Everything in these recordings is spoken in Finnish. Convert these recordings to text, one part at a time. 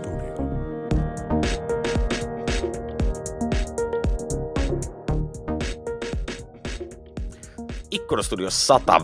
Studio. Ikkunastudio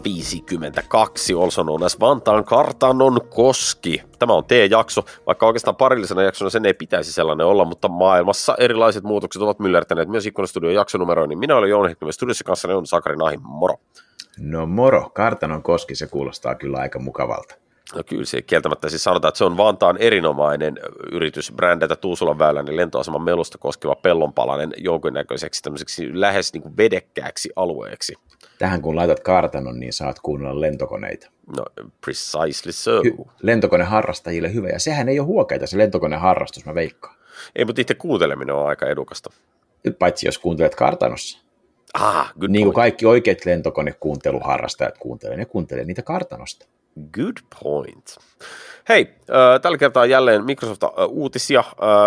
152, also known as Vantaan kartanon koski. Tämä on T-jakso, vaikka oikeastaan parillisena jaksona sen ei pitäisi sellainen olla, mutta maailmassa erilaiset muutokset ovat myllertäneet myös Ikkunastudion jaksonumeroin. Minä olen Jouni Heikkinen, studiossa kanssani on Sakari Nahi, moro. No moro, kartanon koski, se kuulostaa kyllä aika mukavalta. No kyllä se kieltämättä siis sanotaan, että se on Vantaan erinomainen yritys brändätä Tuusulan väylän lentoaseman melusta koskeva pellonpalanen jonkinnäköiseksi tämmöiseksi lähes niin kuin vedekkääksi alueeksi. Tähän kun laitat kartanon, niin saat kuunnella lentokoneita. No, precisely so. Lentokoneharrastajille hyvä, ja sehän ei ole huokeita se lentokoneharrastus, mä veikkaan. Ei, mutta itse kuunteleminen on aika edukasta. Paitsi jos kuuntelet kartanossa. Good niin kuin point. kaikki oikeat lentokonekuunteluharrastajat kuuntelee, ne kuuntelee niitä kartanosta. Good point. Hei, tällä kertaa jälleen Microsoft-uutisia.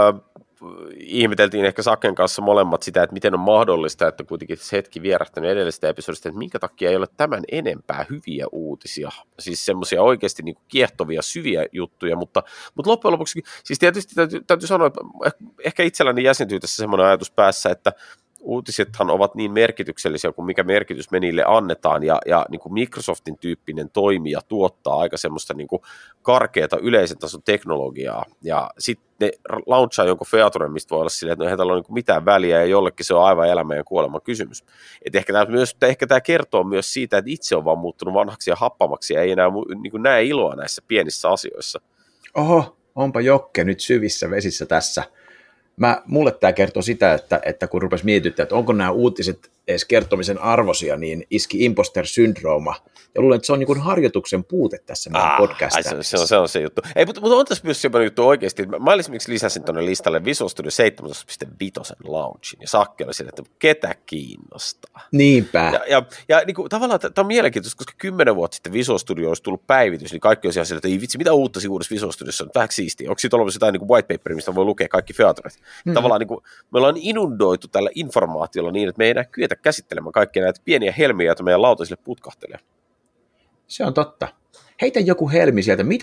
Ihmeteltiin ehkä Saken kanssa molemmat sitä, että miten on mahdollista, että kuitenkin se hetki vierähtänyt edellisestä episodista, että minkä takia ei ole tämän enempää hyviä uutisia, siis semmoisia oikeasti niin kuin kiehtovia, syviä juttuja, mutta loppujen lopuksi, siis tietysti täytyy sanoa, että ehkä itselläni jäsentyy tässä semmoinen ajatus päässä, että uutisethan ovat niin merkityksellisiä kuin mikä merkitys me niille annetaan, ja niin kuin Microsoftin tyyppinen toimija tuottaa aika semmoista niin kuin karkeata yleisen tason teknologiaa, ja sitten ne launchaa jonkun featuren, mistä voi olla silleen, että no eihän tällä ole niin mitään väliä, ja jollekin se on aivan elämän ja kuoleman kysymys. Et ehkä tämä kertoo myös siitä, että itse on vaan muuttunut vanhaksi ja happamaksi, ja ei enää niin kuin näe iloa näissä pienissä asioissa. Oho, onpa Jokke nyt syvissä vesissä tässä. Mulle tämä kertoo sitä, että kun rupesi mietittää, että onko nämä uutiset edes kertomisen arvoisia, niin iski imposter syndrooma. Ja luulen, että se on niin kuin harjoituksen puute tässä meidän podcastissa. Se on se juttu. Ei, mutta on tässä myös sellainen juttu oikeasti. Mä esimerkiksi lisäsin tuonne listalle Visual Studio 17.5 launchin, ja Sakke oli sille, että ketä kiinnostaa. Niinpä. Ja niin kuin, tavallaan tämä on mielenkiintoista, koska 10 vuotta sitten Visual Studio olisi tullut päivitys, niin kaikki olisi ihan sille, että ei vitsi, mitä uutta uudessa Visual Studiossa on, vähän siistiä. Onko siitä ollut jotain niin kuin white paperia, mistä voi lukea kaikki featuret? Tavallaan niin kuin, me ollaan inundoitu tällä informaatiolla niin, että me ei enää kyetä käsittelemään kaikkia näitä pieniä helmiä, joita meidän lautasille putkahtelee. Se on totta. Heitä joku helmi sieltä, mitä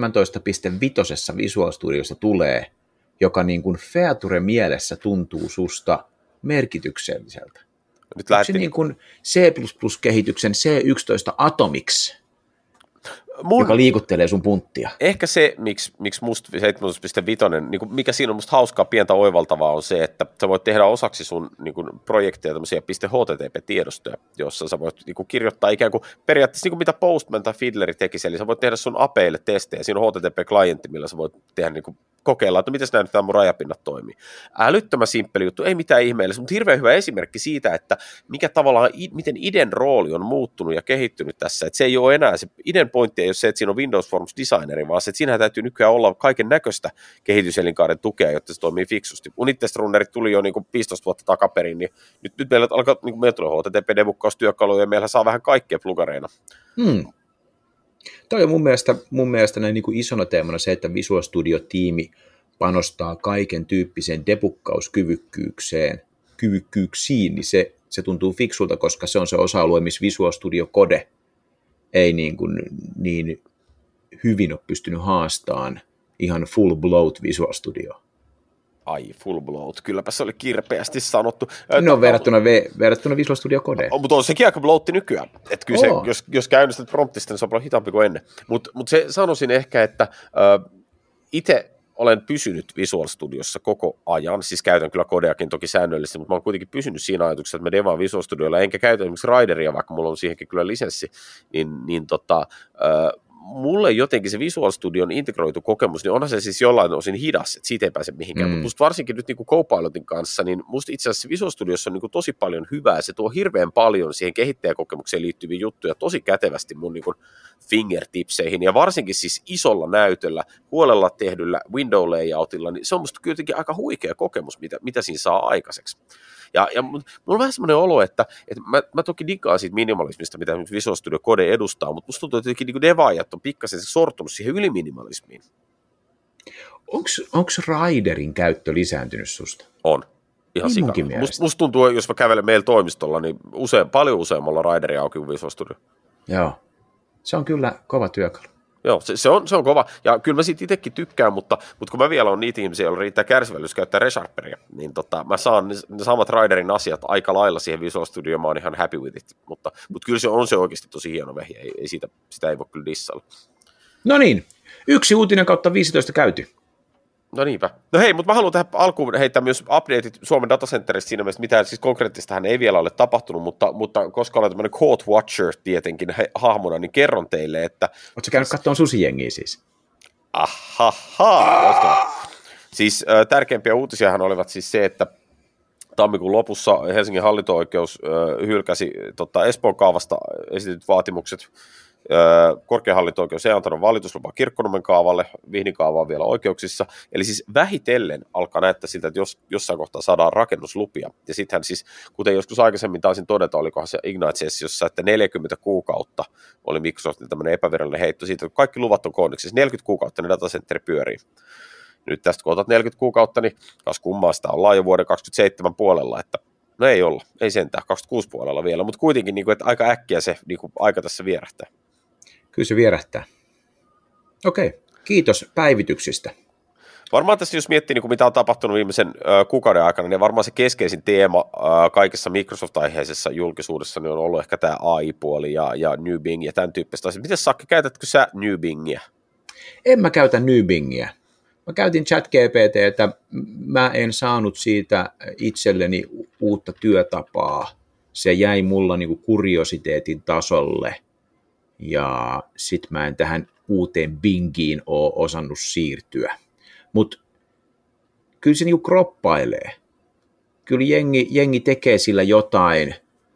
17.5 Visual Studiosta tulee, joka niin kuin feature mielessä tuntuu susta merkitykselliseltä. Nyt onko se niin kuin C++-kehityksen C11 Atomics, joka liikuttelee sun punttia? Ehkä se, miksi musta 17.5, niin mikä siinä on musta hauskaa pientä oivaltavaa, on se, että sä voit tehdä osaksi sun niin kuin projekteja tämmöisiä .http-tiedostoja, jossa sä voit niin kuin kirjoittaa ikään kuin periaatteessa niin kuin mitä Postman tai Fiddleri tekisi, eli sä voit tehdä sun APIlle testejä, siinä on HTTP-klientti, millä sä voit tehdä niin kuin kokeilla, että miten nämä mun rajapinnat toimii. Älyttömän simppeli juttu, ei mitään ihmeellistä, mutta hirveän hyvä esimerkki siitä, että mikä tavallaan, miten IDEn rooli on muuttunut ja kehittynyt tässä, että se ei ole enää, se IDEn pointti ei ole se, että siinä on Windows Forms designeri, vaan se, että siinähän täytyy nykyään olla kaiken näköistä kehityselinkaaren tukea, jotta se toimii fiksusti. Unitest-runnerit tuli jo niin kuin 15 vuotta takaperin, niin nyt meillä alkaa, niin kuin meillä tulee HTTP-debukkaustyökaluja, ja meillä saa vähän kaikkea plugareina. Toi on mun mielestä näin niin kuin isona teemana se, että Visual Studio-tiimi panostaa kaiken tyyppiseen debukkauskkyvykkyyksiin, niin se tuntuu fiksulta, koska se on se osa-alue, missä Visual Studio Code ei niin hyvin ole pystynyt haastamaan ihan full bloat Visual Studio. Ai, full bloat. Kylläpä se oli kirpeästi sanottu. No, verrattuna Visual Studio Codeen. Mutta on sekin aika bloatti nykyään. Että kyllä se, jos käynnistät promptista, niin se on paljon hitaampi kuin ennen. Mutta se sanoisin ehkä, että itse olen pysynyt Visual Studiossa koko ajan. Siis käytän kyllä Codeakin toki säännöllisesti, mutta mä oon kuitenkin pysynyt siinä ajatuksessa, että mä devaan Visual Studiolla, enkä käytä esimerkiksi Rideria, vaikka mulla on siihenkin kyllä lisenssi, mulle jotenkin se Visual Studion integroitu kokemus, niin onhan se siis jollain osin hidas, että siitä ei pääse mihinkään, mutta musta varsinkin nyt niin kuin Copilotin kanssa, niin musta itse asiassa Visual Studiossa on niin kuin tosi paljon hyvää, se tuo hirveän paljon siihen kehittäjäkokemukseen liittyviä juttuja tosi kätevästi mun niin kuin fingertipseihin, ja varsinkin siis isolla näytöllä, huolella tehdyllä window layoutilla, niin se on musta kuitenkin aika huikea kokemus, mitä siinä saa aikaiseksi. Ja mulla on vähän semmoinen olo, että mä toki digaan siitä minimalismista, mitä nyt Visual Studio Code edustaa, mutta musta tuntuu, että jotenkin niin devaajat on pikkasen sortunut siihen yliminimalismiin. Onko Riderin käyttö lisääntynyt susta? On. Ihan sika. Musta tuntuu, jos mä kävelen meillä toimistolla, niin paljon useammalla Rideria auki kuin Visual Studio. Joo. Se on kyllä kova työkalu. Joo, se on kova, ja kyllä mä siitä itsekin tykkään, mutta kun mä vielä on niitä ihmisiä, joilla riittää kärsivällisyys käyttää ReSharperia, niin mä saan ne samat Riderin asiat aika lailla siihen Visual Studioon, mä oon ihan happy with it, mutta kyllä se on oikeasti tosi hieno vehje, ei sitä ei voi kyllä dissailla. No niin, 1 uutinen kautta 15 käyty. No niinpä. No hei, mutta mä haluan tähän alkuun heittää myös updateit Suomen datacenterista siinä mielessä, mitään siis konkreettistahan ei vielä ole tapahtunut, mutta koska olen tämmöinen Code Watcher tietenkin hahmona, niin kerron teille, että... Oletko käynyt katsomaan susijengiä siis? Siis tärkeimpiä uutisiahan olivat siis se, että tammikuun lopussa Helsingin hallinto-oikeus hylkäsi Espoon kaavasta esitetyt vaatimukset. Korkein hallinto-oikeus ei antanut valituslupaa Kirkkonummen kaavalle, Vihdin kaava on vielä oikeuksissa, eli siis vähitellen alkaa näyttää siltä, että jossain kohtaa saadaan rakennuslupia, ja sittenhän siis, kuten joskus aikaisemmin taisin todeta, olikohan se Ignite-sessiossa, että 40 kuukautta oli Microsoftin tämmöinen epävirallinen heitto siitä, että kaikki luvat on koonniksi, siis 40 kuukautta ne datacenteri pyörii. Nyt tästä kun otat 40 kuukautta, niin kas kummaa sitä ollaan jo vuoden 27 puolella, että no ei olla, ei sentään, 26 puolella vielä, mutta kuitenkin, niin kuin, että aika äkkiä se niin kuin, aika tässä vierähtää. Kyllä se vierähtää. Okei, kiitos päivityksistä. Varmaan tässä, jos miettii, niin kuin mitä on tapahtunut viimeisen kuukauden aikana, niin varmaan se keskeisin teema kaikessa Microsoft-aiheisessa julkisuudessa niin on ollut ehkä tämä AI-puoli ja New Bing ja tämän tyyppistä asiaa. Miten Sakke, käytätkö sä New Bingia? En mä käytä New Bingia. Mä käytin ChatGPT:tä, mä en saanut siitä itselleni uutta työtapaa. Se jäi mulla niinku kuriositeetin tasolle. Ja sit mä en tähän uuteen Bingiin ole osannut siirtyä. Mutta kyllä se niinku kroppailee. Kyllä jengi tekee sillä jotain,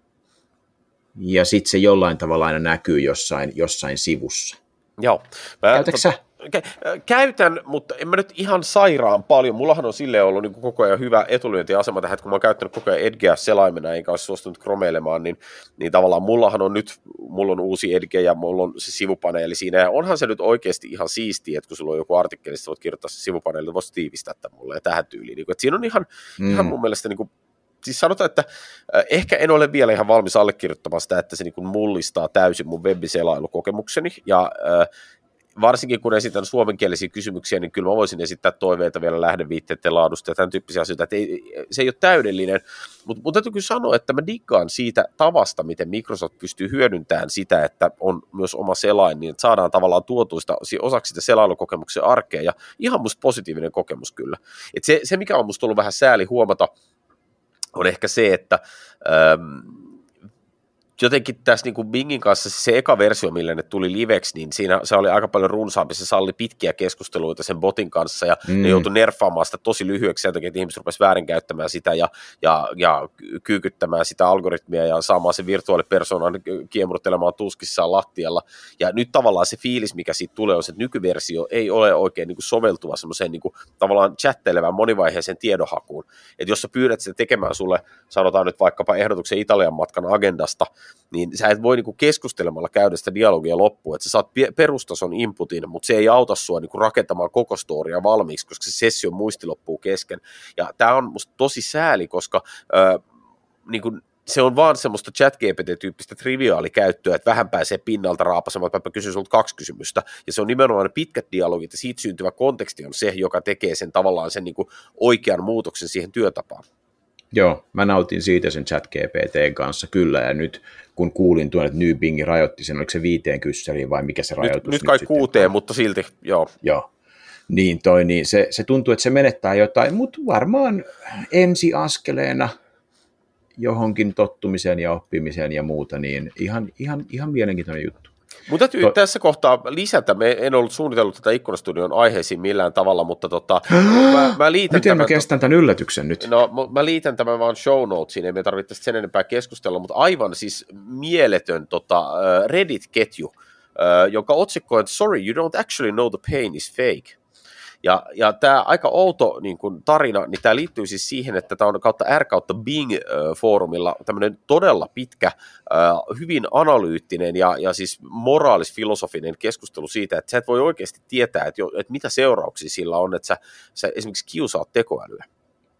ja sitten se jollain tavalla aina näkyy jossain sivussa. Joo. Käytätkö sä? Käytän, mutta en mä nyt ihan sairaan paljon. Mullahan on silleen ollut niin koko ajan hyvä etulyöntiasema tähän, että kun mä oon käyttänyt koko ajan Edgeä selaimena, enkä olisi suostunut kromeilemaan, niin tavallaan mulla on uusi Edge ja mulla on se sivupaneeli siinä, ja onhan se nyt oikeasti ihan siistiä, että kun sulla on joku artikkeli, sä voit kirjoittaa se sivupaneeli, voisi tiivistää tämän mulle ja tähän tyyliin. Että siinä on ihan mun mielestä niin kuin, siis sanotaan, että ehkä en ole vielä ihan valmis allekirjoittamaan sitä, että se niin kuin mullistaa täysin mun webbiselailukokemukseni, ja varsinkin kun esitän suomenkielisiä kysymyksiä, niin kyllä mä voisin esittää toiveita vielä lähdeviitteiden laadusta ja tämän tyyppisiä asioita, että se ei ole täydellinen, mutta mun täytyy kyllä sanoa, että mä diggaan siitä tavasta, miten Microsoft pystyy hyödyntämään sitä, että on myös oma selain, niin että saadaan tavallaan tuotuista osaksi sitä selailukokemuksen arkea, ja ihan musta positiivinen kokemus kyllä. Et se, mikä on musta ollut vähän sääli huomata, on ehkä se, että jotenkin tässä niin kuin Bingin kanssa se eka versio, millä ne tuli liveksi, niin siinä se oli aika paljon runsaampi, se salli pitkiä keskusteluita sen botin kanssa, ja ne joutui nerfaamaan sitä tosi lyhyeksi sen takia, että ihmiset rupesivat väärinkäyttämään sitä ja kyykyttämään sitä algoritmia ja saamaan sen virtuaalipersoonaan kiemurtelemaan tuskissaan lattialla, ja nyt tavallaan se fiilis, mikä siitä tulee, on se, että nykyversio ei ole oikein niin kuin soveltuva semmoiseen niin kuin tavallaan chattelevään monivaiheeseen tiedonhakuun, että jos sä pyydät sitä tekemään sulle, sanotaan nyt vaikkapa ehdotuksen Italian matkan agendasta, niin sä et voi niinku keskustelemalla käydä sitä dialogia loppuun, että sä saat perustason inputin, mutta se ei auta sua niinku rakentamaan koko storia valmiiksi, koska se session muisti loppuu kesken. Ja tää on musta tosi sääli, koska niinku, se on vaan semmoista ChatGPT-tyyppistä triviaalikäyttöä, että vähän pääsee pinnalta raapasemaan, että mä kysyn sulta 2 kysymystä, ja se on nimenomaan ne pitkät dialogit, ja siitä syntyvä konteksti on se, joka tekee sen tavallaan sen niinku oikean muutoksen siihen työtapaan. Joo, mä nautin siitä sen ChatGPT:n kanssa kyllä, ja nyt kun kuulin tuon, että New Bing rajoitti sen, oliko se 5 kyssäriin vai mikä se rajoitus? Nyt kai 6, mutta silti, joo. Joo, niin se tuntuu, että se menettää jotain, mutta varmaan ensiaskeleena johonkin tottumiseen ja oppimiseen ja muuta, niin ihan mielenkiintoinen juttu. Mun täytyy tässä kohtaa lisätä, en ollut suunnitellut tätä Ikkunastudion aiheisiin millään tavalla, mutta mä liitän miten mä kestän tämän yllätyksen nyt? No, mä liitän tämän vaan show notesiin, ei me tarvitse sen enempää keskustella, mutta aivan siis mieletön Reddit-ketju, jonka otsikko on "Sorry, you don't actually know the pain is fake". Ja tämä aika outo niin kun tarina, niin tämä liittyy siis siihen, että tämä on kautta Bing-foorumilla tämmöinen todella pitkä, hyvin analyyttinen ja siis moraalisfilosofinen keskustelu siitä, että sä et voi oikeasti tietää, että mitä seurauksia sillä on, että sä esimerkiksi kiusaat tekoälyä.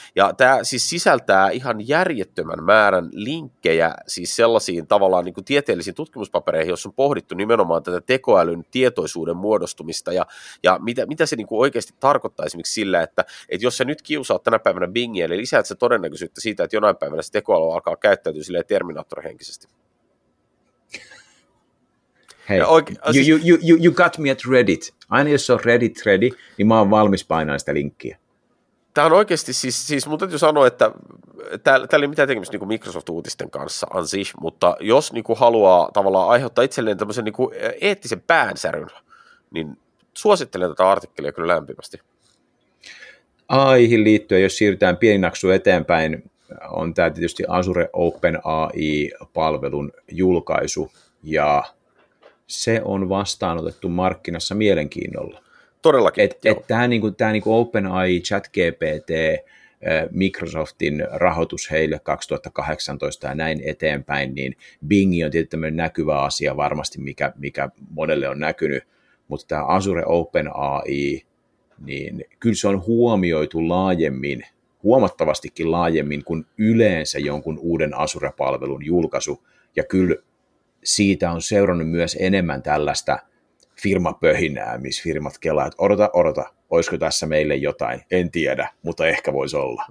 Ja tämä siis sisältää ihan järjettömän määrän linkkejä siis sellaisiin tavallaan niin kuin tieteellisiin tutkimuspapereihin, joissa on pohdittu nimenomaan tätä tekoälyn tietoisuuden muodostumista ja mitä se niin kuin oikeasti tarkoittaa esimerkiksi sillä, että jos sä nyt kiusaat tänä päivänä Bingiä, eli lisäät se todennäköisyyttä siitä, että jonain päivänä se tekoäly alkaa käyttäytyä silleen Terminator-henkisesti. Hei, you got me at Reddit. Aina jos on Reddit ready, niin mä oon valmis painaa sitä linkkiä. Tämä on oikeasti, siis mun täytyy sanoa, että täällä ei ole mitään tekemistä niin Microsoft-uutisten kanssa, mutta jos niin kuin haluaa tavallaan aiheuttaa itselleen tämmöisen niin kuin eettisen päänsäryn, niin suosittelen tätä artikkelia kyllä lämpimästi. AI:hin liittyen, jos siirrytään pieni naksu eteenpäin, on tämä tietysti Azure OpenAI-palvelun julkaisu, ja se on vastaanotettu markkinassa mielenkiinnolla. Todellakin. Tämä niinku OpenAI, ChatGPT, Microsoftin rahoitus heille 2018 ja näin eteenpäin, niin Bing on tietysti tämmöinen näkyvä asia varmasti, mikä monelle on näkynyt, mutta tämä Azure OpenAI, niin kyllä se on huomioitu laajemmin, huomattavastikin laajemmin kuin yleensä jonkun uuden Azure-palvelun julkaisu, ja kyllä siitä on seurannut myös enemmän tällaista firmapöhinää, missä firmat kelaa, että odota, olisiko tässä meille jotain, en tiedä, mutta ehkä voisi olla.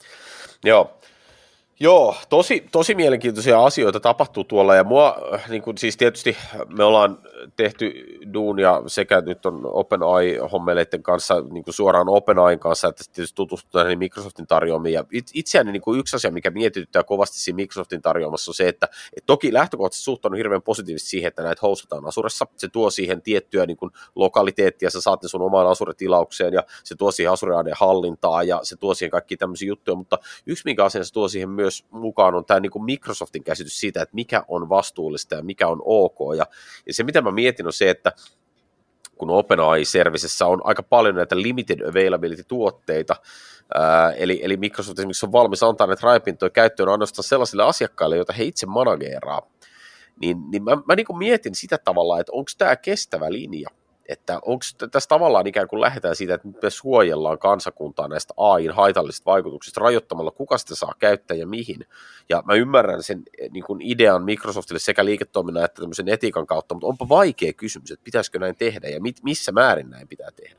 Joo, tosi mielenkiintoisia asioita tapahtuu tuolla, ja mua, niin kuin, siis tietysti me ollaan tehty duunia sekä nyt on OpenAI-hommeleiden kanssa, niin kuin suoraan OpenAIn kanssa, että tietysti tutustutaan Microsoftin tarjoamiin, ja itseäni niin kuin yksi asia, mikä mietityttää kovasti siinä Microsoftin tarjoamassa, on se, että toki lähtökohtaisesti suhtaudun hirveän positiivisesti siihen, että näitä hostataan Azuressa, se tuo siihen tiettyä niin kuin lokaliteettia, sä saat ne sun omaan Azure-tilaukseen, ja se tuo siihen Azure AD-hallintaa, ja se tuo siihen kaikkia tämmöisiä juttuja, mutta yksi minkä asian se tuo siihen myös mukaan on tämä niin kuin Microsoftin käsitys siitä, että mikä on vastuullista ja mikä on ok, ja se mitä mä mietin on se, että kun OpenAI-servicessä on aika paljon näitä limited availability-tuotteita, eli Microsoft esimerkiksi on valmis antaa näitä rajapintoja käyttöön ainoastaan sellaisille asiakkaille, joita he itse manageeraa, niin mä niin kuin mietin sitä tavalla, että onko tämä kestävä linja, että onko tässä tavallaan ikään kuin lähdetään siitä, että me suojellaan kansakuntaa näistä AI:n haitallisista vaikutuksista rajoittamalla, kuka sitä saa käyttää ja mihin. Ja mä ymmärrän sen niin kuin idean Microsoftille sekä liiketoiminnan että tämmöisen etiikan kautta, mutta onpa vaikea kysymys, että pitäisikö näin tehdä ja missä määrin näin pitää tehdä.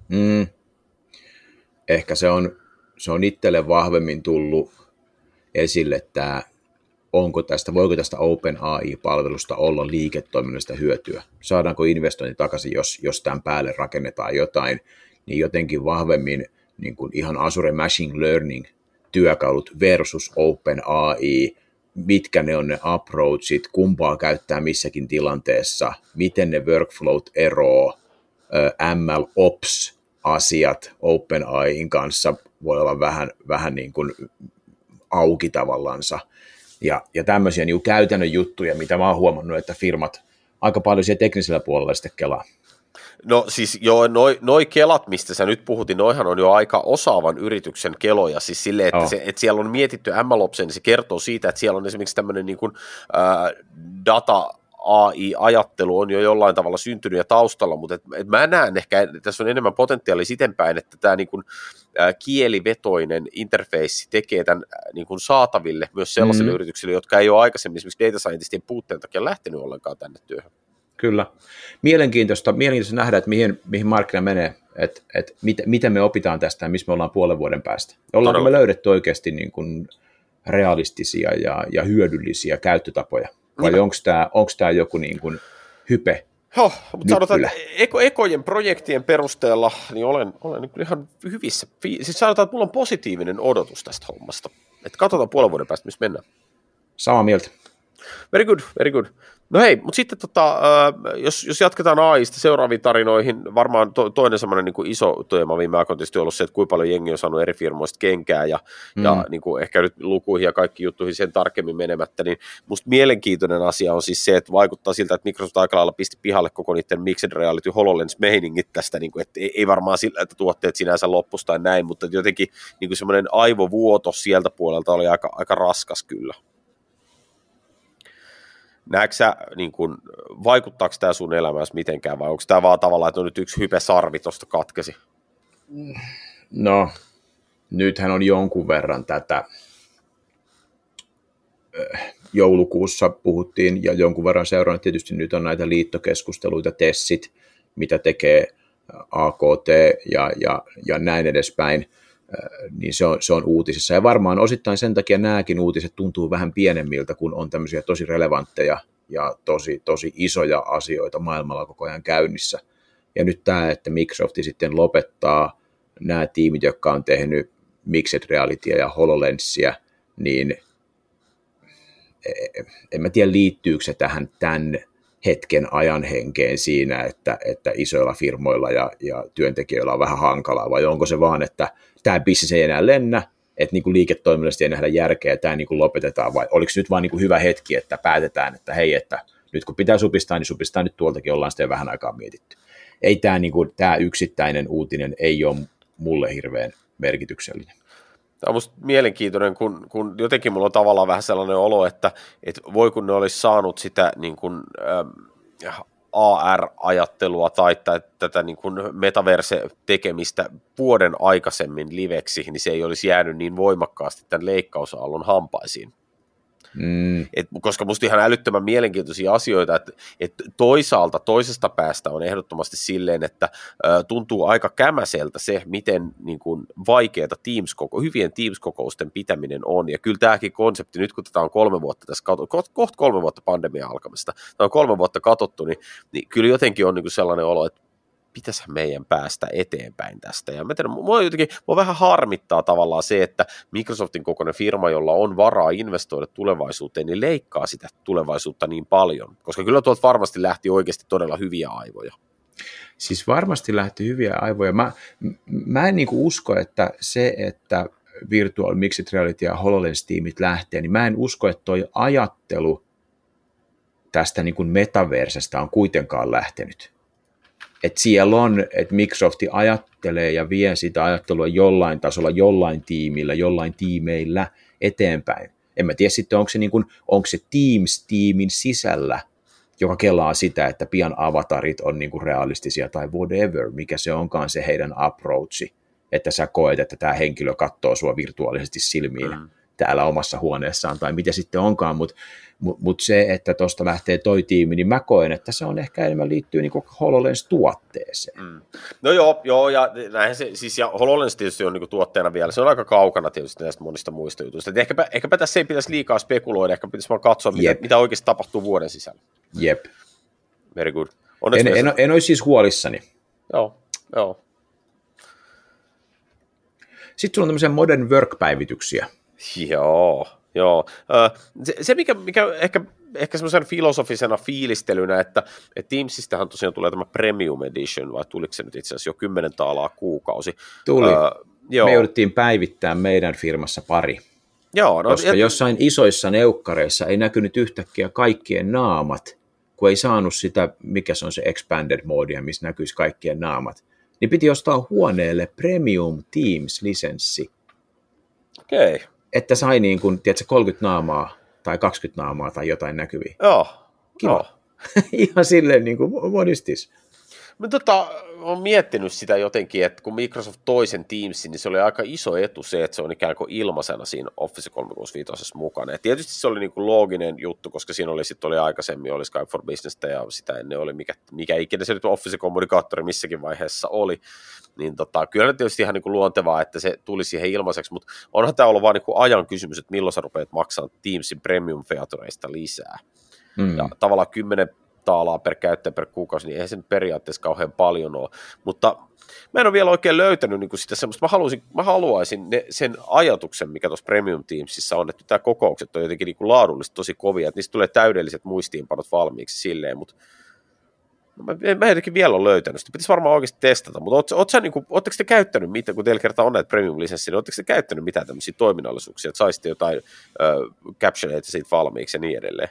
Ehkä se on itselle vahvemmin tullut esille tämä, voiko tästä OpenAI-palvelusta olla liiketoiminnallista hyötyä? Saadaanko investointi takaisin, jos tämän päälle rakennetaan jotain, niin jotenkin vahvemmin niin kuin ihan Azure Machine Learning työkalut versus OpenAI, mitkä ne on ne approachit, kumpaa käyttää missäkin tilanteessa, miten ne workflowt eroo, MLOps-asiat OpenAIin kanssa voi olla vähän niin kuin auki tavallansa. Ja tämmöisiä niin käytännön juttuja, mitä mä oon huomannut, että firmat aika paljon siellä teknisellä puolella sitten kelaa. No siis joo, noi kelat, mistä sä nyt puhut, niin noihan on jo aika osaavan yrityksen keloja, siis silleen, että, että siellä on mietitty MLOpsen, niin se kertoo siitä, että siellä on esimerkiksi tämmöinen niin kuin, data AI-ajattelu on jo jollain tavalla syntynyt ja taustalla, mutta mä näen ehkä, että tässä on enemmän potentiaalia sitenpäin, että tämä niin kuin, kielivetoinen interface tekee tämän niin kuin saataville myös sellaisille yrityksille, jotka ei ole aikaisemmin esimerkiksi data scientistien puutteen takia lähtenyt ollenkaan tänne työhön. Kyllä. Mielenkiintoista nähdä, että mihin markkina menee, että miten me opitaan tästä ja missä me ollaan puolen vuoden päästä. Ollaanko me löydetty oikeasti niin kuin realistisia ja hyödyllisiä käyttötapoja? Vai onko tämä joku niin kuin hype? Joo, mutta sanotaan, että ekojen projektien perusteella niin olen niin ihan hyvissä. Siis sanotaan, että mulla on positiivinen odotus tästä hommasta. Että katsotaan puolen vuoden päästä, missä mennään. Samaa mieltä. Very good, very good. No hei, mutta sitten jos jatketaan AI:sta seuraaviin tarinoihin, varmaan toinen semmoinen niin kuin iso teema viime aikoina tietysti ollut se, että kuinka paljon jengi on saanut eri firmoista kenkää ja niin kuin ehkä nyt lukuihin ja kaikki juttuihin sen tarkemmin menemättä, niin musta mielenkiintoinen asia on siis se, että vaikuttaa siltä, että Microsoft aika lailla pisti pihalle koko niiden Mixed Reality HoloLens-meiningit tästä, niin kuin, että ei varmaan sillä, että tuotteet sinänsä loppuisi tai näin, mutta jotenkin niin kuin semmoinen aivovuoto sieltä puolelta oli aika raskas kyllä. Näetkö sä, niin kun, vaikuttaako tämä sun elämässä mitenkään, vai onko tämä vaan tavallaan, että on nyt yksi hype-sarvi tuosta katkesi? No, nythän on jonkun verran tätä, joulukuussa puhuttiin ja jonkun verran seurannut, tietysti nyt on näitä liittokeskusteluita, tessit, mitä tekee AKT ja näin edespäin, niin se on uutisissa. Ja varmaan osittain sen takia nämäkin uutiset tuntuu vähän pienemmiltä, kun on tämmöisiä tosi relevantteja ja tosi isoja asioita maailmalla koko ajan käynnissä. Ja nyt tämä, että Microsoft sitten lopettaa nämä tiimit, jotka on tehnyt Mixed Realitya ja HoloLensia, niin en mä tiedä, liittyykö se tähän tämän hetken ajan henkeen siinä, että isoilla firmoilla ja työntekijöillä on vähän hankalaa, vai onko se vaan, että tämä bisnes ei enää lennä, että niin kuin liiketoiminnallisesti ei nähdä järkeä, ja tämä niin kuin lopetetaan, vai oliko nyt vaan niin kuin hyvä hetki, että päätetään, että hei, että nyt kun pitää supistaa, niin supistaa nyt tuoltakin, ollaan sitten vähän aikaa mietitty. Ei tämä, niin kuin, tämä yksittäinen uutinen ei ole mulle hirveän merkityksellinen. Tämä on musta mielenkiintoinen, kun jotenkin mulla on tavallaan vähän sellainen olo, että voi kun ne olisi saanut sitä niin kuin, AR-ajattelua tai tätä niin kuin metaverse-tekemistä vuoden aikaisemmin liveksi, niin se ei olisi jäänyt niin voimakkaasti tämän leikkausaallon hampaisiin. Koska musta ihan älyttömän mielenkiintoisia asioita, että toisaalta toisesta päästä on ehdottomasti silleen, että tuntuu aika kämäseltä se, miten niin kuin vaikeata hyvien Teams-kokousten pitäminen on, ja kyllä tämäkin konsepti, nyt kun tätä on 3 vuotta tässä kohta 3 vuotta pandemian alkamista, tämä on 3 vuotta katsottu, niin kyllä jotenkin on niin kuin sellainen olo, että pitäisihän meidän päästä eteenpäin tästä. Ja mä tiedän, mua vähän harmittaa tavallaan se, että Microsoftin kokoinen firma, jolla on varaa investoida tulevaisuuteen, niin leikkaa sitä tulevaisuutta niin paljon. Koska kyllä tuolta varmasti lähti oikeasti todella hyviä aivoja. Siis varmasti lähti hyviä aivoja. Mä en niinku usko, että se, että Virtual Mixed Reality ja HoloLens-tiimit lähtee, niin mä en usko, että toi ajattelu tästä niinku metaversesta on kuitenkaan lähtenyt. Että siellä on, että Microsoft ajattelee ja vie sitä ajattelua jollain tasolla, jollain tiimillä, jollain tiimeillä eteenpäin. En mä tiedä sitten, onko se Teams-tiimin sisällä, joka kelaa sitä, että pian avatarit on niinku realistisia tai whatever, mikä se onkaan se heidän approachi, että sä koet, että tämä henkilö katsoo sua virtuaalisesti silmiin täällä omassa huoneessaan tai mitä sitten onkaan, mutta se, että tuosta lähtee toi tiimi, niin mä koen, että se on ehkä enemmän liittyy niin HoloLens-tuotteeseen. No joo, ja näinhän se, siis ja HoloLens tietysti on niin tuotteena vielä, se on aika kaukana tietysti näistä monista muista jutuista, että ehkäpä tässä ei pitäisi liikaa spekuloida, ehkä pitäisi vaan katsoa, mitä oikeasti tapahtuu vuoden sisällä. Jep. Very good. En olisi siis huolissani. Joo. Sitten sulla on tämmöisiä modern work-päivityksiä. Joo. Se mikä ehkä semmoisen filosofisena fiilistelynä, että Teamsistähän tosiaan tulee tämä Premium Edition, vai tuliko se nyt itse asiassa jo 10 taalaa kuukausi? Tuli. Me jouduttiin päivittämään meidän firmassa pari. Joo, koska jossain isoissa neukkareissa ei näkynyt yhtäkkiä kaikkien naamat, kun ei saanut sitä, mikä se on se expanded modia, missä näkyisi kaikkien naamat. Niin piti ostaa huoneelle Premium Teams-lisenssi. Okei. Okay. Että sai niin kuin, tiedätkö, 30 naamaa tai 20 naamaa tai jotain näkyviä. Joo. Kiva. Ihan silleen niin kuin monistis. Mä olen miettinyt sitä jotenkin, että kun Microsoft toisen Teamsin, niin se oli aika iso etu se, että se on ikään kuin ilmaisena siinä Office 365 mukana. Ja tietysti se oli niin kuin looginen juttu, koska siinä oli aikaisemmin oli Skype for Business ja sitä ennen oli mikä ikinä se nyt Office-kommunikaattori missäkin vaiheessa oli. Niin kyllä tietysti ihan niin kuin luontevaa, että se tuli siihen ilmaiseksi, mutta onhan tämä ollut vaan niin kuin ajan kysymys, että milloin sä rupeat maksamaan Teamsin premium-featureista lisää. Ja tavallaan 10 taalaa per käyttäjä per kuukausi, niin eihän se nyt periaatteessa kauhean paljon ole, mutta mä en ole vielä oikein löytänyt niin kuin sitä semmoista, mä haluaisin sen ajatuksen, mikä tuossa Premium Teamsissa on, että tämä kokoukset on jotenkin niin kuin laadullisesti tosi kovia, että niistä tulee täydelliset muistiinpanot valmiiksi silleen, mutta mä en jotenkin vielä ole löytänyt sitä, pitäisi varmaan oikeasti testata, mutta ootteko te käyttänyt mitään, kun teillä kertaa on näitä Premium-lisenssi, niin ootteko te käyttänyt mitään tämmöisiä toiminnallisuuksia, että saisitte jotain captioneita siitä valmiiksi ja niin edelleen?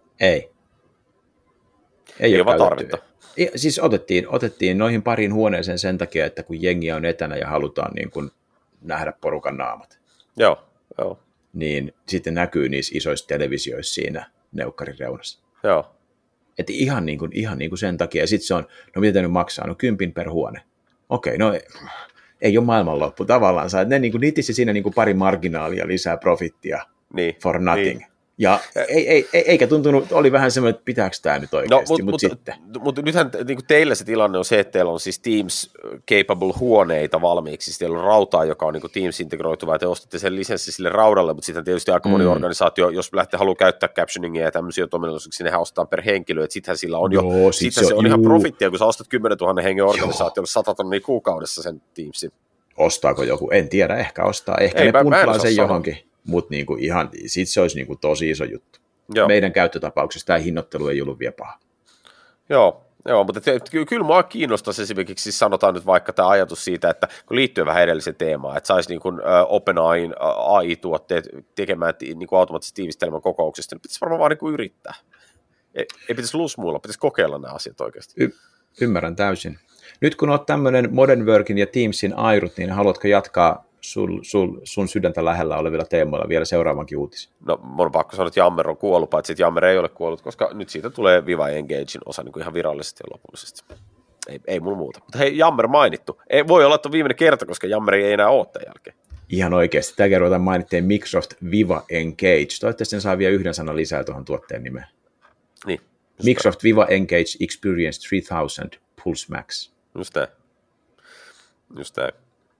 Ei ole tarvetta. Siis otettiin noihin pariin huoneeseen sen takia, että kun jengiä on etänä ja halutaan niin kuin nähdä porukan naamat. Joo. Niin sitten näkyy niissä isoissa televisioissa siinä neukkarin reunassa. Joo. Että ihan niin kuin sen takia. Ja sitten se on, no mitä nyt maksaa? No 10 per huone. Okei, no ei ole maailmanloppu tavallaan. Ne niin kuin nitisi siinä niin kuin pari marginaalia lisää profittia for nothing. Niin. Ja eikä tuntunut, oli vähän semmoinen, että pitääkö tämä nyt oikeasti, mutta nythän niin teillä se tilanne on se, että teillä on siis Teams capable huoneita valmiiksi, siis teillä on rautaa, joka on niin Teams integroituva, ja te ostatte sen lisenssi sille raudalle, mutta sitten tietysti aika moni organisaatio, jos lähtee haluaa käyttää captioningia ja tämmöisiä ominaisuuksia, nehän ostetaan per henkilö, että sittenhän sillä on se on ihan profittia, kun sä ostat 10 000 hengen organisaatiolle 100 000 kuukaudessa sen Teamsin. Ostaako joku? En tiedä, ehkä ostaa, ehkä ne puntlaa sen johonkin. Mutta niinku ihan, sit se olisi niinku tosi iso juttu. Joo. Meidän käyttötapauksessa tämä hinnoittelu ei ollut vielä paha. Joo, mutta kyllä minua kiinnostaisi esimerkiksi, siis sanotaan nyt vaikka tämä ajatus siitä, että kun liittyy vähän edelliseen teemaan, että saisi niin OpenAIn AI-tuotteet tekemään niin automaattisesti tiivistelmän kokouksista, niin pitäisi varmaan vaan niin yrittää. Ei pitäisi lusmuilla, pitäisi kokeilla nämä asiat oikeasti. Ymmärrän täysin. Nyt kun olet tämmöinen Modern Workin ja Teamsin airut, niin haluatko jatkaa sun sydäntä lähellä olevilla teemoilla vielä seuraavankin uutisen? No, mun on pakko sanoa, että Yammer on kuollut, paitsi että Yammer ei ole kuollut, koska nyt siitä tulee Viva Engagein osa niin kuin ihan virallisesti ja lopullisesti. Ei mulla muuta. Mutta hei, Yammer mainittu. Ei, voi olla, että on viimeinen kerta, koska Yammer ei enää ole tämän jälkeen. Ihan oikeasti. Tämä kerrotaan mainittiin Microsoft Viva Engage. Toivottavasti sen saa vielä yhden sanan lisää tuohon tuotteen nimeen. Niin. Microsoft Viva Engage Experience 3000 Pulse Max. Just näin.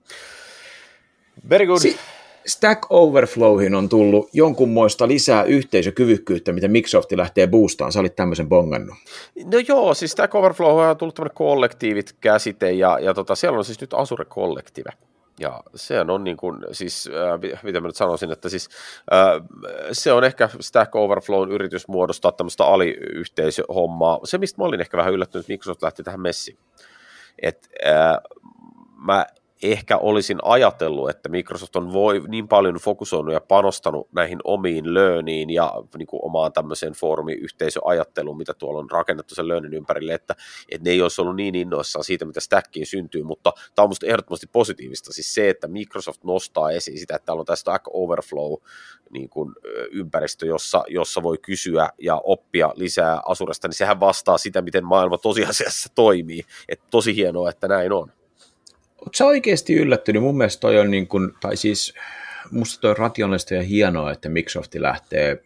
Very good. Stack Overflowhin on tullut jonkunmoista lisää yhteisökyvykkyyttä, mitä Microsoft lähtee boostaan. Sä olit tämmöisen bongannut. No joo, siis Stack Overflow on tullut tämmöinen kollektiivit käsite, ja siellä on siis nyt Azure Collective. Ja se on niin kuin, siis, mitä mä nyt sanoisin, että siis se on ehkä Stack Overflown yritys muodostaa tämmöistä aliyhteisöhommaa. Se, mistä mä olin ehkä vähän yllättynyt, että Microsoft lähti tähän messiin. Että mä ehkä olisin ajatellut, että Microsoft on niin paljon fokusoinut ja panostanut näihin omiin learniin ja niin kuin omaan tämmöiseen foorumiyhteisöajatteluun, mitä tuolla on rakennettu sen learnin ympärille, että ne ei olisi ollut niin innoissaan siitä, mitä Stackiin syntyy, mutta tämä on musta ehdottomasti positiivista. Siis se, että Microsoft nostaa esiin sitä, että täällä on tämä Stack Overflow niin kuin ympäristö, jossa voi kysyä ja oppia lisää Azuresta, niin sehän vastaa sitä, miten maailma tosiasiassa toimii. Että tosi hienoa, että näin on. Oletko sä oikeasti yllättynyt? Mun mielestä toi on niin kuin, tai siis musta toi on rationaalista ja hienoa, että Microsoft lähtee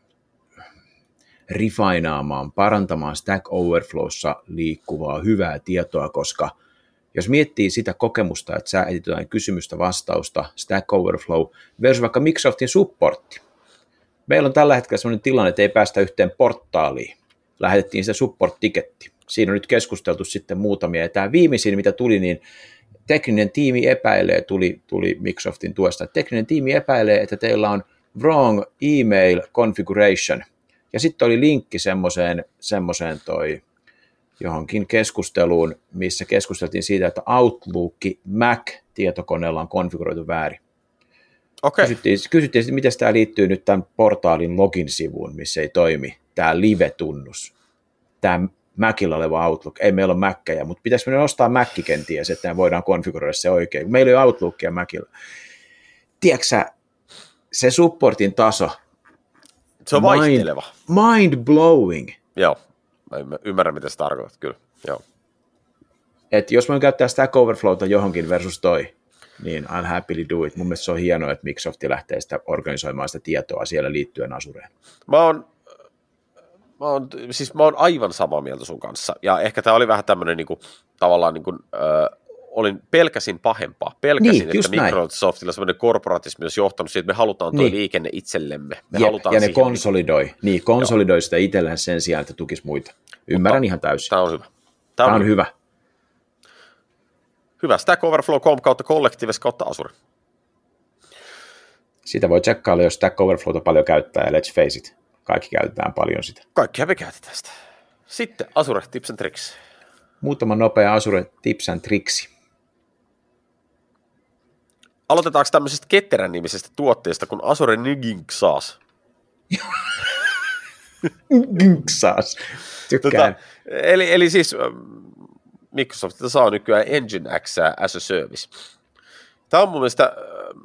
refinaamaan, parantamaan Stack Overflowssa liikkuvaa hyvää tietoa, koska jos miettii sitä kokemusta, että sä etit jotain kysymystä vastausta, Stack Overflow versus vaikka Microsoftin supportti. Meillä on tällä hetkellä sellainen tilanne, että ei päästä yhteen portaaliin. Lähetettiin sitä support-tiketti. Siinä on nyt keskusteltu sitten muutamia, ja tämä viimeisin, mitä tuli, niin tekninen tiimi epäilee, tuli Microsoftin tuosta, tekninen tiimi epäilee, että teillä on wrong email configuration, ja sitten oli linkki semmoiseen johonkin keskusteluun, missä keskusteltiin siitä, että Outlook Mac-tietokoneella on konfiguroitu väärin. Okay. Kysyttiin, miten tämä liittyy nyt tämän portaalin login-sivuun, missä ei toimi tämä live-tunnus, tämä Macilla oleva Outlook. Ei meillä ole Mackeja, mutta pitäisikö me nostaa Macki kenties, että me voidaan konfiguroida se oikein. Meillä ei ole Outlookia Macilla. Tiedätkö sä, se supportin taso. Se on vaihteleva. Mind-blowing. Joo, mä ymmärrän, mitä sä tarkoitat, kyllä. Joo. Et jos mä käyttää Stack Overflowta johonkin versus toi, niin I'll happily do it. Mun mielestä se on hienoa, että Microsoft lähtee sitä organisoimaan sitä tietoa siellä liittyen Azureen. Mä oon aivan samaa mieltä sun kanssa, ja ehkä tämä oli vähän tämmöinen niinku, tavallaan niinku, pelkäsin pahempaa. Pelkäsin, niin, että Microsoftilla semmoinen korporatismi olisi johtanut siihen, että me halutaan tuo liikenne itsellemme. Ja ne konsolidoi sitä itselleen sen sijaan, että tukisi muita. Ymmärrän ihan täysin. Tämä on hyvä. Tämä on hyvä. Hyvä. Stack Overflow.com kautta Collectives kautta Azure. Sitä voi tsekkailla, jos Stack Overflowta paljon käyttää, ja let's face it. Kaikki käytetään paljon sitä. Kaikkihan me käytetään sitä. Sitten Azure Tips and Tricks. Muutama nopea Azure Tips and Tricks. Aloitetaanko tämmöisestä ketterän nimisestä tuotteesta kuin Azure Nyginxas? Nyginxas. Tykkään. Eli siis Microsoftilta saa nykyään Nginx as a service. Tämä on mun mielestä,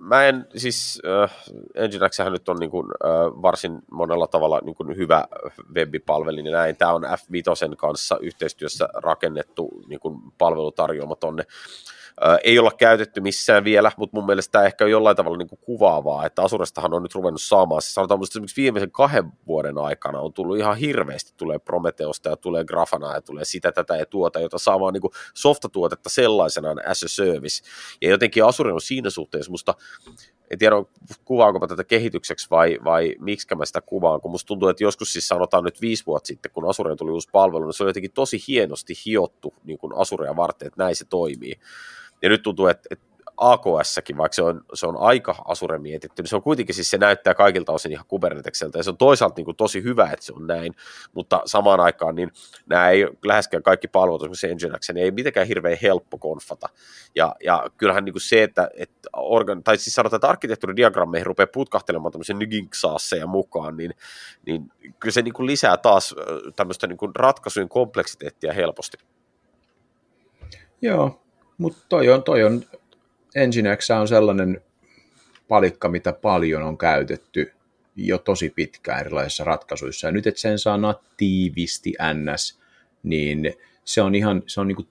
Nginxhän nyt on niin kuin, varsin monella tavalla niin kuin hyvä web-palvelin ja näin. Tämä on F5 kanssa yhteistyössä rakennettu niin kuin palvelutarjoama tonne Ei olla käytetty missään vielä, mutta mun mielestä tämä ehkä on jollain tavalla niin kuin kuvaavaa, että Azurestahan on nyt ruvennut saamaan, siis sanotaan että esimerkiksi viimeisen 2 vuoden aikana on tullut ihan hirveästi, tulee Prometheosta ja tulee Grafanaa ja tulee sitä, tätä ja tuota, jota saamaan niin kuin softatuotetta sellaisenaan as a service, ja jotenkin Azure on siinä suhteessa musta, en tiedä kuvaanko mä tätä kehitykseksi vai miksi mä sitä kuvaan, kun musta tuntuu, että joskus siis sanotaan nyt 5 vuotta sitten, kun Azureen tuli uusi palvelu, niin se on jotenkin tosi hienosti hiottu niin kuin Azurea varten, että näin se toimii. Ja nyt tuntuu, että AKS-säkin, vaikka se on aika Azure mietitty, niin se on kuitenkin siis se näyttää kaikilta osin ihan Kubernetekseltä, ja se on toisaalta niin kuin tosi hyvä, että se on näin, mutta samaan aikaan niin nämä ei läheskään kaikki palvelut, esimerkiksi Nginx, niin ei mitenkään hirveän helppo konfata. Ja kyllähän niin kuin se, tai siis sanotaan, että arkkitehtuuridiagrammeihin rupeaa putkahtelemaan tämmöisen Nginx-saasseja mukaan, niin kyllä se niin kuin lisää taas tämmöistä niin kuin ratkaisujen kompleksiteettia helposti. Joo, mutta toi on Nginx on sellainen palikka, mitä paljon on käytetty jo tosi pitkään erilaisissa ratkaisuissa. Ja nyt, että sen saa natiivisti NS, niin se on niin kuin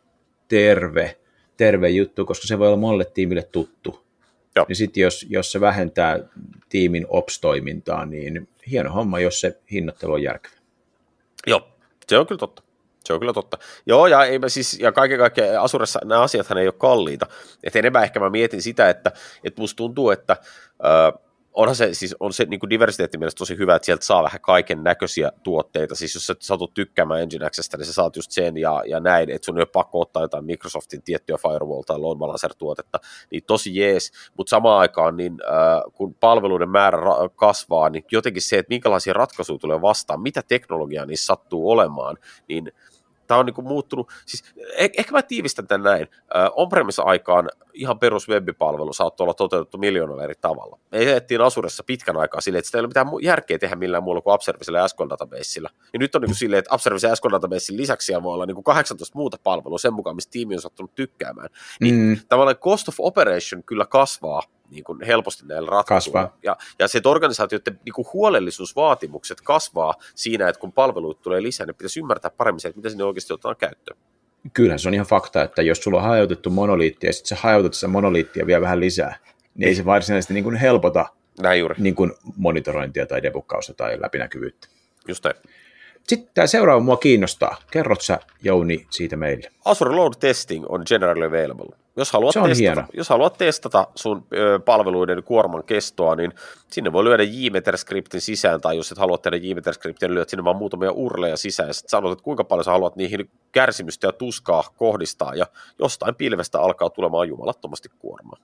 terve juttu, koska se voi olla monelle tiimille tuttu. Joo. Niin sitten jos se vähentää tiimin ops-toimintaa, niin hieno homma, jos se hinnoittelu on järkevä. Joo, se on kyllä totta. Se on kyllä totta. Joo, ja kaiken kaikkiaan Azuressa nämä asiathan ei ole kalliita. Että enemmän ehkä mä mietin sitä, että musta tuntuu, että onhan se, siis on se niin kuin diversiteettimielestä tosi hyvä, että sieltä saa vähän kaiken näköisiä tuotteita. Siis jos sä satut tykkäämään Nginxstä, niin sä saat just sen ja näin, että sun ei ole pakko ottaa jotain Microsoftin tiettyä firewall- tai load balancer-tuotetta, niin tosi jees. Mutta samaan aikaan, niin, kun palveluiden määrä kasvaa, niin jotenkin se, että minkälaisia ratkaisuja tulee vastaan, mitä teknologiaa niissä sattuu olemaan, niin tämä on niin kuin muuttunut, siis ehkä mä tiivistän tämän näin, on-premise-aikaan ihan perus web-palvelu saattoi olla toteutettu miljoonalla eri tavalla. Me elettiin Azuressa pitkän aikaa silleen, että sitä ei ole mitään järkeä tehdä millään muulla kuin Upservicella ja SQL-databaseilla. Ja nyt on niin kuin silleen, että Upservice ja SQL-databasein lisäksi siellä voi olla niin kuin 18 muuta palvelua sen mukaan, mistä tiimi on sattunut tykkäämään. Niin tavallaan cost of operation kyllä kasvaa niin kuin helposti näillä ratkaisuilla. Ja se, että organisaatioiden niin kuin huolellisuusvaatimukset kasvaa siinä, että kun palveluita tulee lisää, niin pitäisi ymmärtää paremmin se, että mitä sinne oikeasti otetaan käyttöön. Kyllähän se on ihan fakta, että jos sulla on hajautettu monoliitti ja sitten sä hajautat sitä monoliittia vielä vähän lisää, niin ei se varsinaisesti niin kuin helpota niin kuin monitorointia tai debukkausta tai läpinäkyvyyttä. Just näin. Sitten tämä seuraava mua kiinnostaa. Kerrot sä, Jouni, siitä meille. Azure Load Testing on generally available. Jos haluat testata sun palveluiden kuorman kestoa, niin sinne voi lyödä JMeter-skriptin sisään, tai jos et halua tehdä JMeter-skriptin, niin lyöt sinne vaan muutamia urleja sisään, ja sitten sanot, että kuinka paljon sä haluat niihin kärsimystä ja tuskaa kohdistaa, ja jostain pilvestä alkaa tulemaan jumalattomasti kuormaa.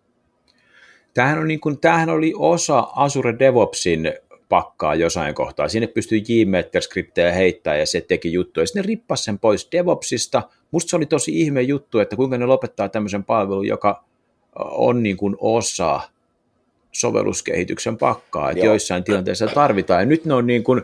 Tämähän oli osa Azure DevOpsin pakkaa jossain kohtaa. Sinne pystyi JMeter-skriptejä heittämään ja se teki juttuja. Sitten ne rippasi sen pois DevOpsista. Musta se oli tosi ihme juttu, että kuinka ne lopettaa tämmöisen palvelun, joka on niin kuin osa sovelluskehityksen pakkaa, että joissain tilanteissa tarvitaan. Ja nyt ne on niin kuin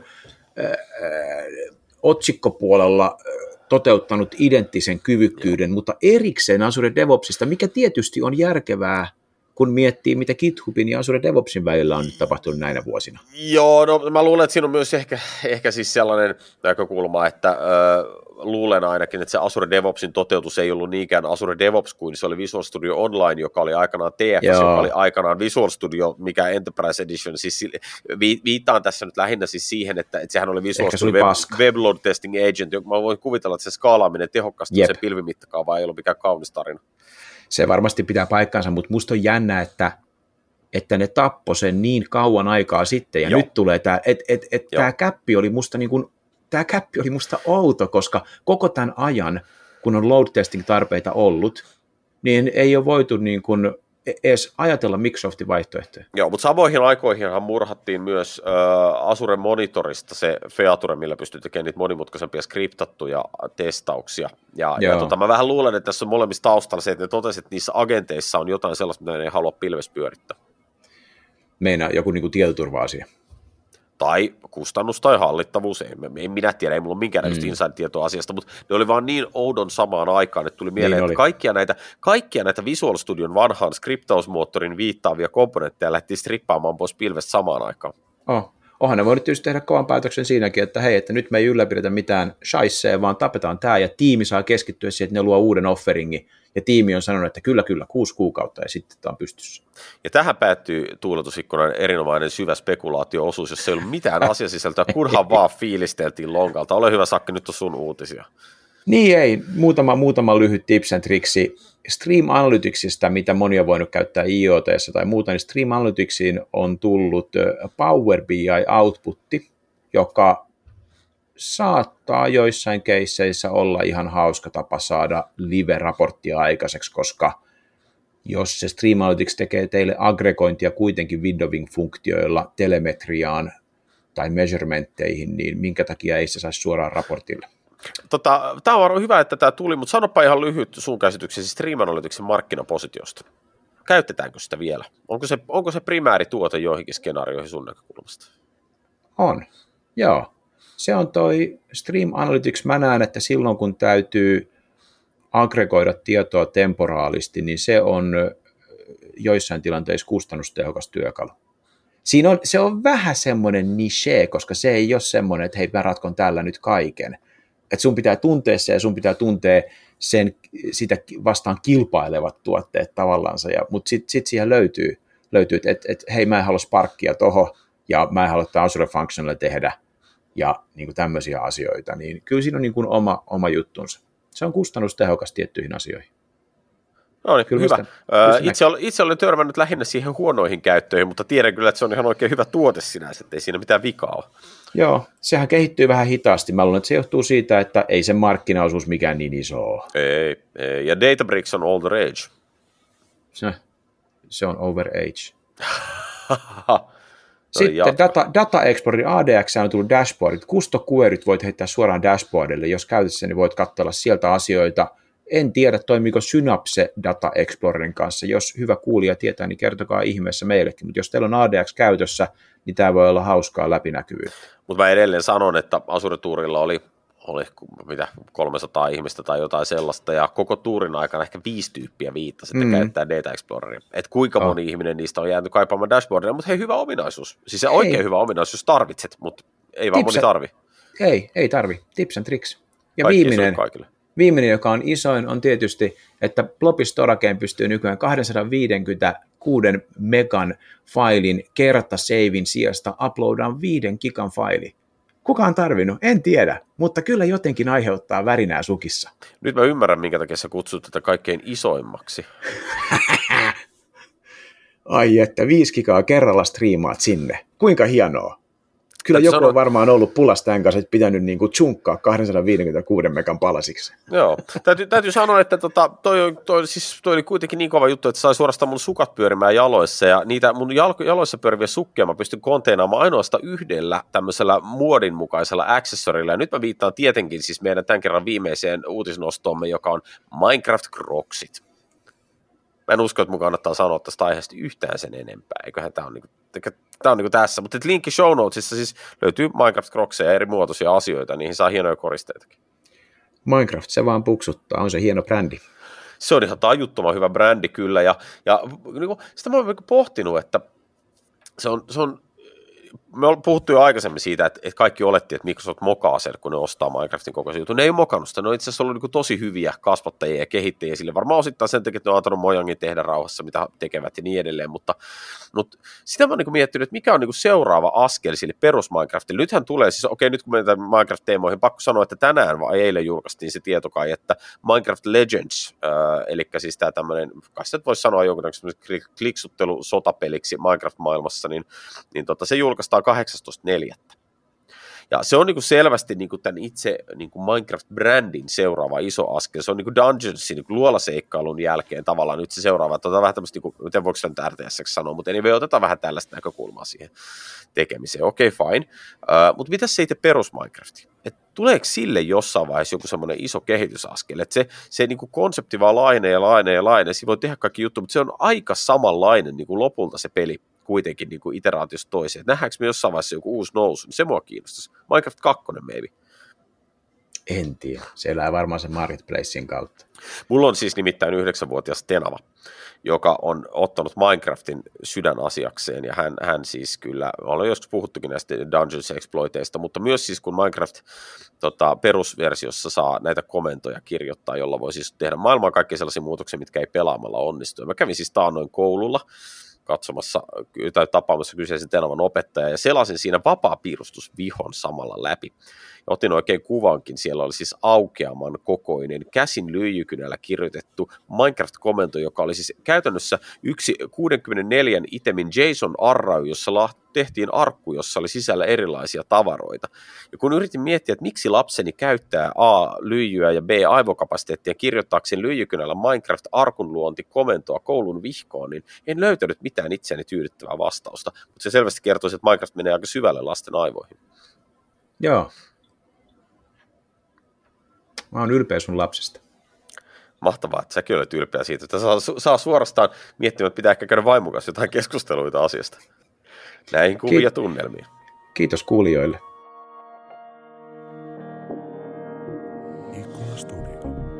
otsikkopuolella toteuttanut identtisen kyvykkyyden, mutta erikseen Azure DevOpsista, mikä tietysti on järkevää, kun miettii, mitä GitHubin ja Azure DevOpsin välillä on nyt tapahtunut näinä vuosina. Joo, no mä luulen, että siinä on myös ehkä siis sellainen näkökulma, että luulen ainakin, että se Azure DevOpsin toteutus ei ollut niinkään Azure DevOps kuin se oli Visual Studio Online, joka oli aikanaan TFS, joka oli aikanaan Visual Studio, mikä Enterprise Edition, siis viittaan tässä nyt lähinnä siis siihen, että sehän oli Visual Studio Web Load Testing Agent, joka mä voin kuvitella, että se skaalaaminen tehokkaasti, se pilvimittakaava ei ollut mikään kaunis tarina. Se varmasti pitää paikkaansa, mutta musta on jännä, että ne tappoi sen niin kauan aikaa sitten, ja nyt tulee tämä, tämä käppi oli musta niin kuin, tämä käppi oli musta outo, koska koko tämän ajan, kun on load testing tarpeita ollut, niin ei ole voitu niin kuin edes ajatella Microsoftin vaihtoehtoja. Joo, mutta samoihin aikoihinhan murhattiin myös Azure Monitorista se feature, millä pystyy tekemään niitä monimutkaisempia skriptattuja testauksia. Ja mä vähän luulen, että tässä on molemmissa taustalla se, että ne totesivat, että niissä agenteissa on jotain sellaista, mitä ne ei halua pilvessä pyörittää. Meinaa joku niin kuin tietoturva-asia. Tai kustannus tai hallittavuus, en minä tiedä, ei mulla ole minkäänlaista inside-tietoa asiasta, mutta ne oli vaan niin oudon samaan aikaan, että tuli mieleen, että kaikkia näitä Visual Studion vanhaan skriptausmoottorin viittaavia komponentteja lähti strippaamaan pois pilvestä samaan aikaan. onhan ne voinut tietysti tehdä kovan päätöksen siinäkin, että hei, että nyt me ei ylläpidetä mitään shaisseja, vaan tapetaan tämä, ja tiimi saa keskittyä siihen, että ne luo uuden offeringin, ja tiimi on sanonut, että kyllä, 6 kuukautta, ja sitten tämä on pystyssä. Ja tähän päättyy tuuletusikkunan erinomainen syvä spekulaatio-osuus, jos ei ollut mitään asiasisältöä, kunhan vaan fiilisteltiin lonkalta. Ole hyvä, Sakki, nyt on sun uutisia. Niin ei, muutama lyhyt tips and tricksi. Stream Analyticsista, mitä moni on voinut käyttää IoT:ssä tai muuta, niin Stream Analyticsiin on tullut Power BI-outputti, joka saattaa joissain keisseissä olla ihan hauska tapa saada live-raporttia aikaiseksi, koska jos se Stream Analytics tekee teille aggregointia kuitenkin windowing-funktioilla telemetriaan tai measurementteihin, niin minkä takia ei se saisi suoraan raportille? Tämä on hyvä, että tämä tuli, mutta sanopa ihan lyhyt sun käsityksesi Stream Analyticsin markkinapositiosta. Käytetäänkö sitä vielä? Onko se primäärituote joihinkin skenaarioihin sun näkökulmasta? On, joo. Se on toi Stream Analytics, mä näen, että silloin kun täytyy aggregoida tietoa temporaalisti, niin se on joissain tilanteissa kustannustehokas työkalu. Se on vähän semmoinen niche, koska se ei ole semmoinen, että hei, mä ratkon tällä nyt kaiken. Että sun pitää tuntea se ja sun pitää tuntea sitä vastaan kilpailevat tuotteet tavallaansa, mutta sitten siihen löytyy että hei, mä en halua Sparkia toho ja mä en halua Azure Functionalle tehdä ja niin kuin tämmöisiä asioita, niin kyllä siinä on niin kuin oma juttunsa. Se on kustannustehokas tiettyihin asioihin. No niin, kyllä hyvä. Itse olen törmännyt lähinnä siihen huonoihin käyttöihin, mutta tiedän kyllä, että se on ihan oikein hyvä tuote sinänsä, että ei siinä mitään vikaa ole. Joo, sehän kehittyy vähän hitaasti. Mä luulen, että se johtuu siitä, että ei sen markkinaosuus mikään niin iso ole. Ei. Ja Databricks on older age. Se on over age. Sitten Data Explorer ADX on tullut dashboardit. Kusto-queryt voit heittää suoraan dashboardille. Jos käytössä, niin voit katsella sieltä asioita. En tiedä, toimiko Synapse Data Explorerin kanssa. Jos hyvä kuulija tietää, niin kertokaa ihmeessä meillekin. Mutta jos teillä on ADX käytössä, niin tämä voi olla hauskaa läpinäkyvyyttä. Mutta mä edelleen sanon, että Azure Tourilla oli 300 ihmistä tai jotain sellaista, ja koko tuurin aikana ehkä 5 tyyppiä viittasi, että käyttää Data Exploreria. Että kuinka moni ihminen niistä on jäänyt kaipaamaan dashboardia, mutta hei, hyvä ominaisuus. Siis se oikein hyvä ominaisuus, jos tarvitset, mutta ei vaan moni tarvi. Ei tarvi. Tips and tricks. Ja viimeinen, joka on isoin, on tietysti, että Blobi Storageen pystyy nykyään 256 megan failin kertaseivin sijasta uploadaan 5 gigan faili. Kuka on tarvinnut? En tiedä, mutta kyllä jotenkin aiheuttaa värinää sukissa. Nyt mä ymmärrän, minkä takia sä kutsut tätä kaikkein isoimmaksi. Ai että 5 gigaa kerralla striimaat sinne. Kuinka hienoa. Kyllä joku on varmaan ollut pulassa tämän kanssa, että pitänyt niin kuin tsunkkaa 256 megan palasiksi. Joo, täytyy sanoa, että toi oli kuitenkin niin kova juttu, että sai suorastaan mun sukat pyörimään jaloissa, ja niitä mun jaloissa pyöriviä sukkia mä pystyn konteenaamaan ainoastaan yhdellä tämmöisellä muodin mukaisella accessorilla, ja nyt mä viittaan tietenkin siis meidän tämän kerran viimeiseen uutisnostoomme, joka on Minecraft Crocsit. Mä en usko, että mun kannattaa sanoa tästä aiheesta yhtään sen enempää, eiköhän tämä on niinku tässä, mutta linkki show notesissa siis löytyy Minecraft Crocsia ja eri muotoisia asioita, niihin saa hienoja koristeitakin. Minecraft, se vaan puksuttaa, on se hieno brändi. Se on ihan tajuttoman hyvä brändi kyllä, ja niin sitä mä oon pohtinut, että se on me on puhuttu jo aikaisemmin siitä, että kaikki olettiin, että Microsoft mokaa sen, kun ne ostaa Minecraftin kokoisen jutun. Ne ei mokannut sitä, ne on itse asiassa ollut niin tosi hyviä kasvattajia ja kehittäjiä sille. Varmaan osittain sen takia, että ne on antanut Mojangin tehdä rauhassa, mitä tekevät ja niin edelleen, mutta sitä mä oon niin miettinyt, että mikä on niin seuraava askel sille perus Minecraftille. Nythän tulee, siis nyt kun mennään Minecraft-teemoihin, pakko sanoa, että tänään vai eilen julkaistiin se tieto kai, että Minecraft Legends, eli siis tämä tämmöinen, kai sitä voisi sanoa jonkinlainen kliksuttelu sotapeliksi Minecraft-maailmassa, niin se julkaistaan 18.4. Ja se on niin kuin selvästi niin kuin tämän itse niin kuin Minecraft-brändin seuraava iso askel. Se on niin kuin Dungeonsin niin kuin luolaseikkailun jälkeen tavallaan nyt se seuraava. Otetaan vähän tämmöistä, niin kuin, miten voiko sen RTS sanoa, mutta anyway, otetaan vähän tällaista näkökulmaa siihen tekemiseen. Okei, fine. Mutta mitä se itse perus Minecrafti? Tuleeko sille jossain vaiheessa joku semmoinen iso kehitysaskel? Että se niin kuin konsepti vaan lainee. Siinä voi tehdä kaikki juttu, mutta se on aika samanlainen niin kuin lopulta se peli. Kuitenkin niin kuin iteraatiosta toiseen. Nähdäänkö me jossain vaiheessa joku uusi nousu, niin se mua kiinnostaisi. Minecraft 2 maybe. En tiedä. Se elää varmaan sen Marketplacein kautta. Mulla on siis nimittäin 9-vuotias Tenava, joka on ottanut Minecraftin sydänasiakseen, ja hän siis kyllä, olen joskus puhuttukin näistä Dungeons Exploiteista, mutta myös siis kun Minecraft perusversiossa saa näitä komentoja kirjoittaa, jolla voi siis tehdä maailmaan kaikkia sellaisia muutoksia, mitkä ei pelaamalla onnistu. Mä kävin siis taannoin koululla katsomassa tai tapaamassa kyseisen Tenavan opettaja ja selasin siinä vapaapiirustusvihon samalla läpi. Ja otin oikein kuvankin, siellä oli siis aukeaman kokoinen käsin lyijykynällä kirjoitettu Minecraft-komento, joka oli siis käytännössä yksi 64 itemin JSON-array, jossa tehtiin arkku, jossa oli sisällä erilaisia tavaroita. Ja kun yritin miettiä, että miksi lapseni käyttää A, lyijyä ja B, aivokapasiteettia kirjoittaakseen lyijykynällä Minecraft-arkun luontikomentoa koulun vihkoon, niin en löytänyt mitään itseäni tyydyttävää vastausta. Mutta se selvästi kertoi, että Minecraft menee aika syvälle lasten aivoihin. Joo. Mä oon ylpeä sun lapsesta. Mahtavaa, että säkin olet ylpeä siitä, että saa suorastaan miettimään, että pitää ehkä käydä vaimon kanssa jotain keskusteluita asiasta. Näihin kuvia tunnelmiin. Kiitos kuulijoille. Ikkuna Studio.